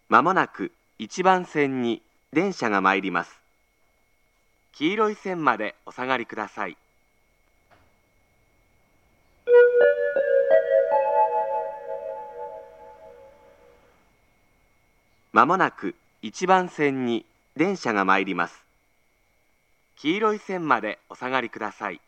まもなく1番線に電車が参ります。黄色い線までお下がりください。まもなく1番線に電車が参ります。黄色い線までお下がりください。